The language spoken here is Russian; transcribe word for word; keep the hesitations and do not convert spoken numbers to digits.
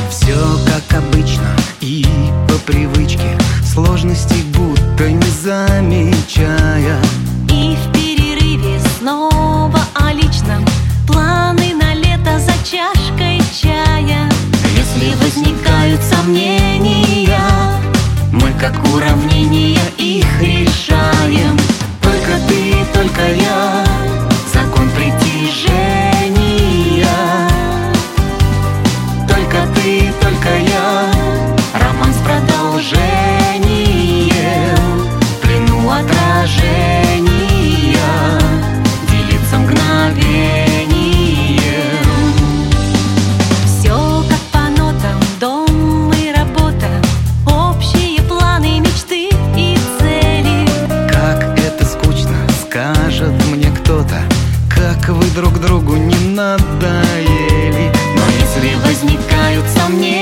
Все как обычно и по привычке, сложностей будто не замечая. И в перерыве снова о личном, планы на лето за чашкой чая. Если возникают сомнения, мы как уравнения их решаем. Только ты, только я, закон притяжения. Только ты, только я, роман с продолжением. В плену отражения, делиться мгновением. Все как по нотам, дом и работа, общие планы, мечты и цели. Как это скучно, скажет мне кто-то, как вы друг другу не надоели. Но если возникают сомнения,